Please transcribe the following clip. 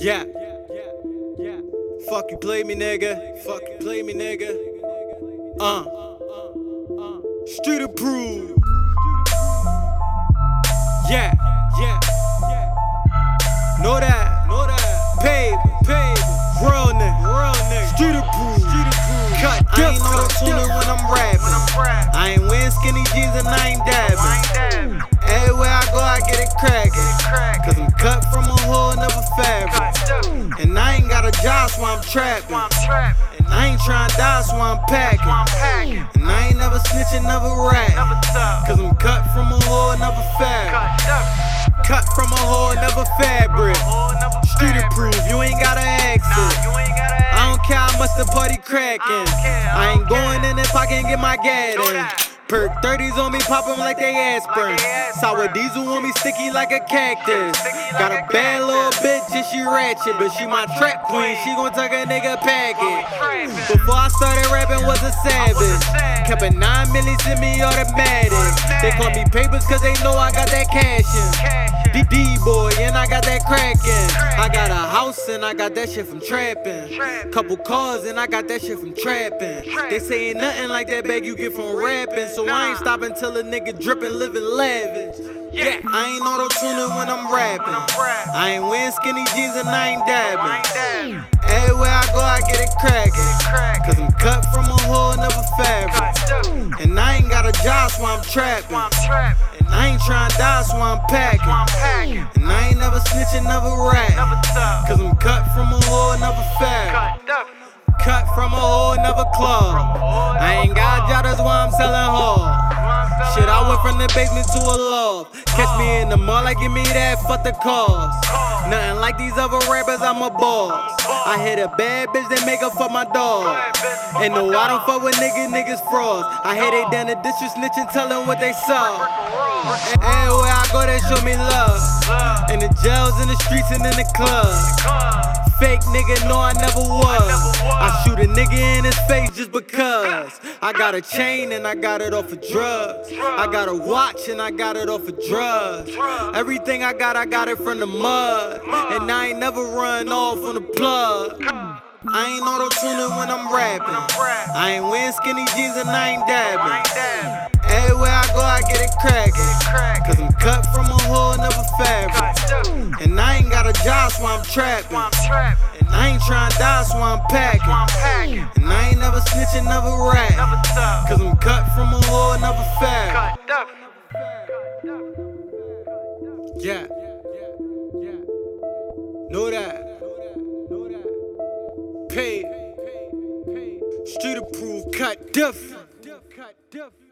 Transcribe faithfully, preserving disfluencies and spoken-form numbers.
Yeah. Fuck you, play me, nigga. Fuck you, play me, nigga. Uh. Street approved. Yeah, yeah. Know that, know that. Paid, paid. Real nigga, real nigga. Street approved, street approved. Cut I ain't auto-tuning when I'm rapping. I ain't wearing skinny jeans and I ain't dabbing. Everywhere I go, I get it crackin'. Cause I'm cut from a whole nother fabric. And I ain't got a job, so I'm trapping. And I ain't tryna die, so I'm packing. And I ain't never snitching, never rat. Cause I'm cut from a whole nother fabric. Cut from a whole nother fabric. Street approved, you ain't gotta exit. I don't care how much the party crackin'. I ain't going in if I can't get my gat in. Perk thirties on me, pop 'em like they aspirin. Sour diesel on me, sticky like a cactus. Got a bad little bitch and she ratchet, but she my trap queen, she gon' tuck a nigga packet. Before I started rapping was a savage. Kept a nine milli semi-automatic. They call me papers cause they know I got that cash in. D-boy and I got that crackin'. I got a house and I got that shit from trappin'. Couple cars and I got that shit from trappin'. They say ain't nothing like that bag you get from rapping. So I ain't stopping till a nigga drippin', living lavish. Yeah, I ain't auto-tuning when I'm rapping. I ain't wearing skinny jeans and I ain't dabbing. Everywhere I go, I get it crackin'. Cause I'm cut from a whole nother fabric. And I ain't got a job, so I'm trapping. And I ain't tryna die, so I'm packing. And I ain't never snitching, never rat. Cause I'm cut from a whole nother fabric. Cut from a whole nother club. I ain't got a job, that's why I'm selling hard. Shit, I went from the basement to a loft. Catch me in the mall, like give me that, fuck the cost. Nothing like these other rappers, I'm a boss. I hit a bad bitch, they make her fuck my dog. And no, I don't fuck with niggas, niggas frost. I hate they down the district snitching, tell them what they saw. Everywhere I go, they show me love. In the jails, in the streets, and in the club. Fake nigga, no, I never was. I shoot a nigga in his face just because. I got a chain and I got it off of drugs. I got a watch and I got it off of drugs. Everything I got, I got it from the mud. And I ain't never run off on the plug. I ain't auto-tuning when I'm rapping. I ain't wearing skinny jeans and I ain't dabbing. Everywhere I go, I get it crackin'. Cause I'm cut from a whole nother fabric. And I ain't got a job, so I'm trapping. And I ain't tryna die, so I'm packing. And I ain't never snitching, never rat. Cause I'm cut from a whole nother fabric. Yeah. Know that. Paid. Street approved, cut different.